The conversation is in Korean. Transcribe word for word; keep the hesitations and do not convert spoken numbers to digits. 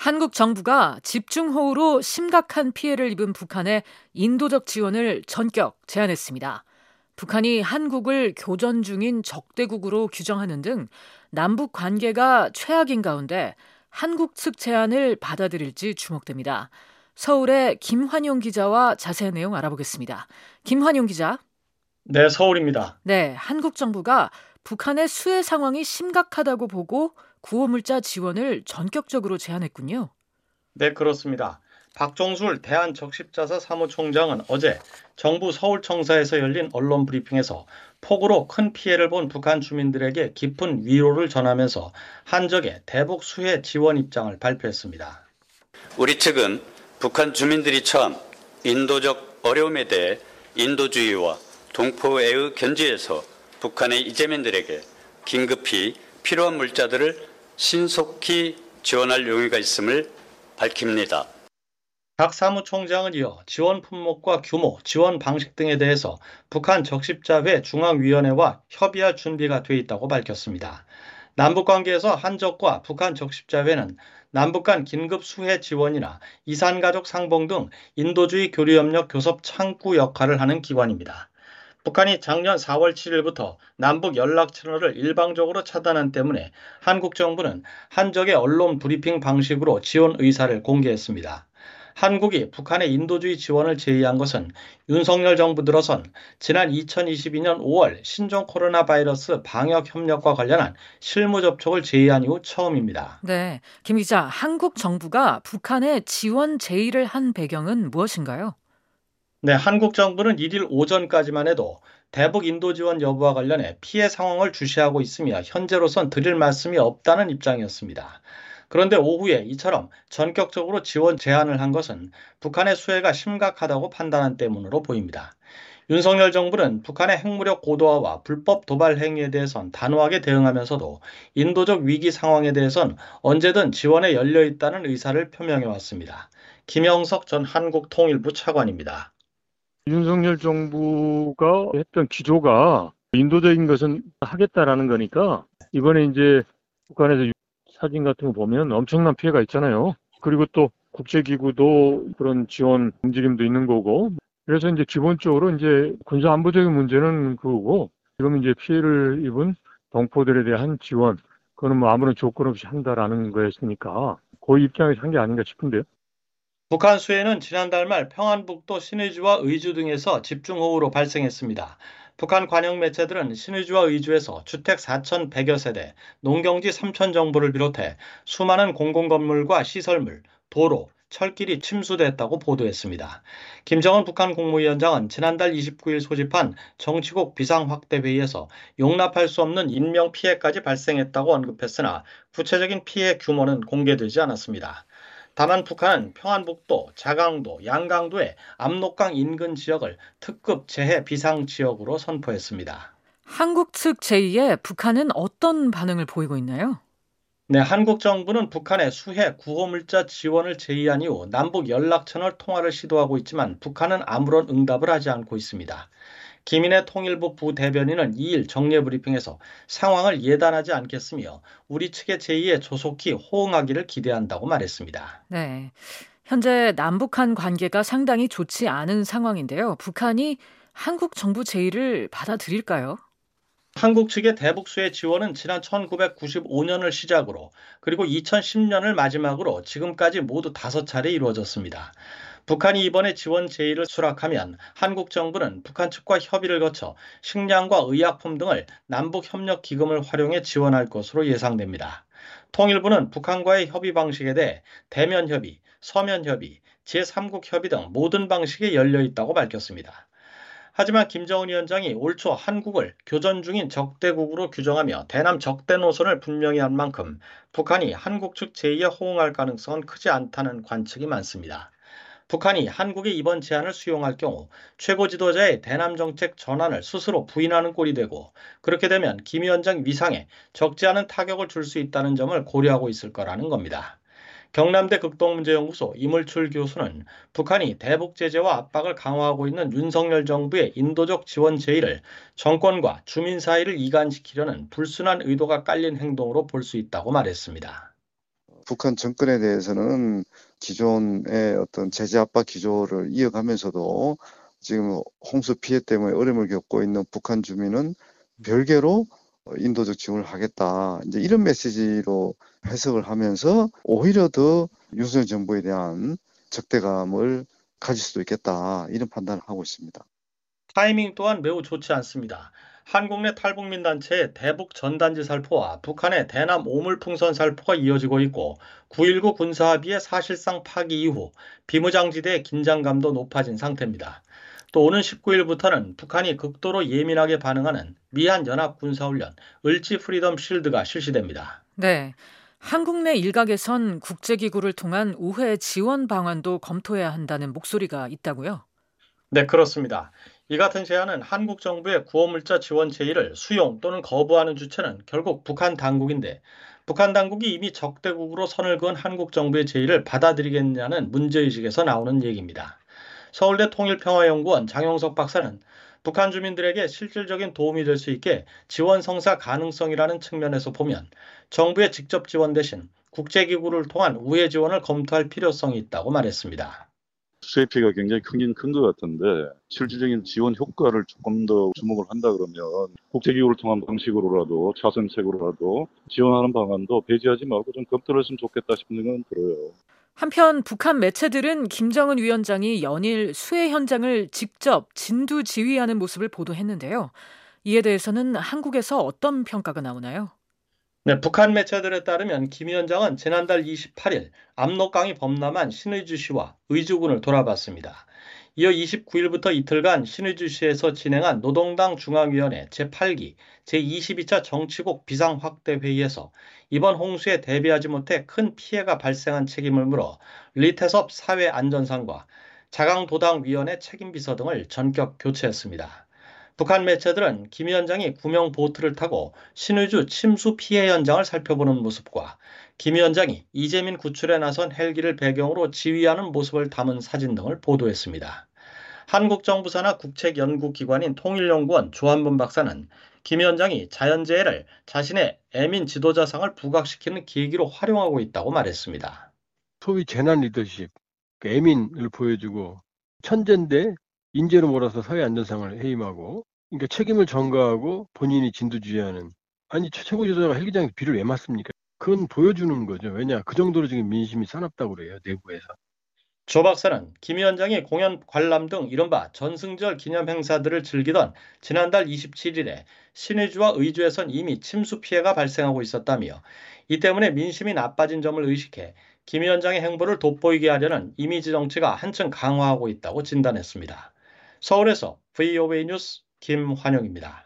한국 정부가 집중호우로 심각한 피해를 입은 북한에 인도적 지원을 전격 제안했습니다. 북한이 한국을 교전 중인 적대국으로 규정하는 등 남북 관계가 최악인 가운데 한국 측 제안을 받아들일지 주목됩니다. 서울의 김환용 기자와 자세한 내용 알아보겠습니다. 김환용 기자. 네, 서울입니다. 네, 한국 정부가 북한의 수해 상황이 심각하다고 보고 구호물자 지원을 전격적으로 제안했군요. 네, 그렇습니다. 박종술 대한적십자사 사무총장은 어제 정부 서울청사에서 열린 언론 브리핑에서 폭우로 큰 피해를 본 북한 주민들에게 깊은 위로를 전하면서 한적의 대북 수해 지원 입장을 발표했습니다. 우리 측은 북한 주민들이 처한 인도적 어려움에 대해 인도주의와 동포애의 견지에서 북한의 이재민들에게 긴급히 필요한 물자들을 신속히 지원할 용의가 있음을 밝힙니다. 박 사무총장은 이어 지원 품목과 규모, 지원 방식 등에 대해서 북한 적십자회 중앙위원회와 협의할 준비가 돼 있다고 밝혔습니다. 남북관계에서 한적과 북한 적십자회는 남북 간 긴급 수해 지원이나 이산가족 상봉 등 인도주의 교류협력 교섭 창구 역할을 하는 기관입니다. 북한이 작년 사월 칠일부터 남북 연락 채널을 일방적으로 차단한 때문에 한국 정부는 한적의 언론 브리핑 방식으로 지원 의사를 공개했습니다. 한국이 북한의 인도주의 지원을 제의한 것은 윤석열 정부 들어선 지난 이천이십이년 오월 신종 코로나 바이러스 방역 협력과 관련한 실무 접촉을 제의한 이후 처음입니다. 네, 김 기자, 한국 정부가 북한에 지원 제의를 한 배경은 무엇인가요? 네, 한국 정부는 일일 오전까지만 해도 대북 인도 지원 여부와 관련해 피해 상황을 주시하고 있으며 현재로선 드릴 말씀이 없다는 입장이었습니다. 그런데 오후에 이처럼 전격적으로 지원 제안을 한 것은 북한의 수해가 심각하다고 판단한 때문으로 보입니다. 윤석열 정부는 북한의 핵무력 고도화와 불법 도발 행위에 대해선 단호하게 대응하면서도 인도적 위기 상황에 대해선 언제든 지원에 열려 있다는 의사를 표명해 왔습니다. 김영석 전 한국통일부 차관입니다. 윤석열 정부가 했던 기조가 인도적인 것은 하겠다라는 거니까 이번에 이제 북한에서 사진 같은 거 보면 엄청난 피해가 있잖아요. 그리고 또 국제기구도 그런 지원 움직임도 있는 거고. 그래서 이제 기본적으로 이제 군사안보적인 문제는 그거고 지금 이제 피해를 입은 동포들에 대한 지원, 그거는 뭐 아무런 조건 없이 한다라는 거였으니까 그 입장에서 한 게 아닌가 싶은데요. 북한 수해는 지난달 말 평안북도 신의주와 의주 등에서 집중호우로 발생했습니다. 북한 관영 매체들은 신의주와 의주에서 주택 사천백여 세대, 농경지 삼천 정보를 비롯해 수많은 공공건물과 시설물, 도로, 철길이 침수됐다고 보도했습니다. 김정은 북한 국무위원장은 지난달 이십구일 소집한 정치국 비상확대회의에서 용납할 수 없는 인명피해까지 발생했다고 언급했으나 구체적인 피해 규모는 공개되지 않았습니다. 다만 북한은 평안북도, 자강도, 양강도의 압록강 인근 지역을 특급 재해 비상 지역으로 선포했습니다. 한국 측 제의에 북한은 어떤 반응을 보이고 있나요? 네, 한국 정부는 북한의 수해 구호물자 지원을 제의한 이후 남북 연락처널 통화를 시도하고 있지만 북한은 아무런 응답을 하지 않고 있습니다. 김인혜 통일부 부대변인은 이일 정례 브리핑에서 상황을 예단하지 않겠으며 우리 측의 제의에 조속히 호응하기를 기대한다고 말했습니다. 네, 현재 남북한 관계가 상당히 좋지 않은 상황인데요. 북한이 한국 정부 제의를 받아들일까요? 한국 측의 대북 수해 지원은 지난 천구백구십오년을 시작으로 그리고 이천십년을 마지막으로 지금까지 모두 다섯 차례 이루어졌습니다. 북한이 이번에 지원 제의를 수락하면 한국 정부는 북한 측과 협의를 거쳐 식량과 의약품 등을 남북협력기금을 활용해 지원할 것으로 예상됩니다. 통일부는 북한과의 협의 방식에 대해 대면협의, 서면협의, 제삼국 협의 등 모든 방식에 열려 있다고 밝혔습니다. 하지만 김정은 위원장이 올 초 한국을 교전 중인 적대국으로 규정하며 대남 적대 노선을 분명히 한 만큼 북한이 한국 측 제의에 호응할 가능성은 크지 않다는 관측이 많습니다. 북한이 한국의 이번 제안을 수용할 경우 최고 지도자의 대남 정책 전환을 스스로 부인하는 꼴이 되고 그렇게 되면 김 위원장 위상에 적지 않은 타격을 줄 수 있다는 점을 고려하고 있을 거라는 겁니다. 경남대 극동문제연구소 이물출 교수는 북한이 대북 제재와 압박을 강화하고 있는 윤석열 정부의 인도적 지원 제의를 정권과 주민 사이를 이간시키려는 불순한 의도가 깔린 행동으로 볼 수 있다고 말했습니다. 북한 정권에 대해서는 기존의 어떤 제재 압박 기조를 이어가면서도 지금 홍수 피해 때문에 어려움을 겪고 있는 북한 주민은 별개로 인도적 지원을 하겠다. 이제 이런 메시지로 해석을 하면서 오히려 더 윤석열 정부에 대한 적대감을 가질 수도 있겠다. 이런 판단을 하고 있습니다. 타이밍 또한 매우 좋지 않습니다. 한국 내 탈북민 단체의 대북 전단지 살포와 북한의 대남 오물풍선 살포가 이어지고 있고 구일구 군사합의의 사실상 파기 이후 비무장지대의 긴장감도 높아진 상태입니다. 또 오는 십구일부터는 북한이 극도로 예민하게 반응하는 미한 연합 군사훈련 을지 프리덤 실드가 실시됩니다. 네. 한국 내 일각에선 국제기구를 통한 우회 지원 방안도 검토해야 한다는 목소리가 있다고요? 네, 그렇습니다. 이 같은 제안은 한국 정부의 구호물자 지원 제의를 수용 또는 거부하는 주체는 결국 북한 당국인데 북한 당국이 이미 적대국으로 선을 그은 한국 정부의 제의를 받아들이겠냐는 문제의식에서 나오는 얘기입니다. 서울대 통일평화연구원 장용석 박사는 북한 주민들에게 실질적인 도움이 될 수 있게 지원 성사 가능성이라는 측면에서 보면 정부의 직접 지원 대신 국제기구를 통한 우회 지원을 검토할 필요성이 있다고 말했습니다. 수혜 피해가 굉장히 크긴 큰 것 같은데 실질적인 지원 효과를 조금 더 주목을 한다 그러면 국제기구를 통한 방식으로라도 차선책으로라도 지원하는 방안도 배제하지 말고 좀 검토를 했으면 좋겠다 싶은 생각은 들어요. 한편 북한 매체들은 김정은 위원장이 연일 수해 현장을 직접 진두 지휘하는 모습을 보도했는데요. 이에 대해서는 한국에서 어떤 평가가 나오나요? 네, 북한 매체들에 따르면 김 위원장은 지난달 이십팔일 압록강이 범람한 신의주시와 의주군을 돌아봤습니다. 이어 이십구일부터 이틀간 신의주시에서 진행한 노동당 중앙위원회 제팔기 제이십이차 정치국 비상확대회의에서 이번 홍수에 대비하지 못해 큰 피해가 발생한 책임을 물어 리태섭 사회안전상과 자강도당위원회 책임비서 등을 전격 교체했습니다. 북한 매체들은 김 위원장이 구명 보트를 타고 신의주 침수 피해 현장을 살펴보는 모습과 김 위원장이 이재민 구출에 나선 헬기를 배경으로 지휘하는 모습을 담은 사진 등을 보도했습니다. 한국 정부 산하 국책연구기관인 통일연구원 조한범 박사는 김 위원장이 자연재해를 자신의 애민 지도자상을 부각시키는 계기로 활용하고 있다고 말했습니다. 소위 재난 리더십, 애민을 보여주고 천재인데 인재로 몰아서 사회안전상을 해임하고 그러니까 책임을 전가하고 본인이 진두지휘하는 아니 최고 지도자가 헬기장에서 비를 왜 맞습니까? 그건 보여주는 거죠. 왜냐 그 정도로 지금 민심이 사납다고 그래요. 내부에서. 조 박사는 김 위원장이 공연 관람 등 이른바 전승절 기념 행사들을 즐기던 지난달 이십칠일에 신의주와 의주에선 이미 침수 피해가 발생하고 있었다며 이 때문에 민심이 나빠진 점을 의식해 김 위원장의 행보를 돋보이게 하려는 이미지 정치가 한층 강화하고 있다고 진단했습니다. 서울에서 브이오에이 뉴스 김환영입니다.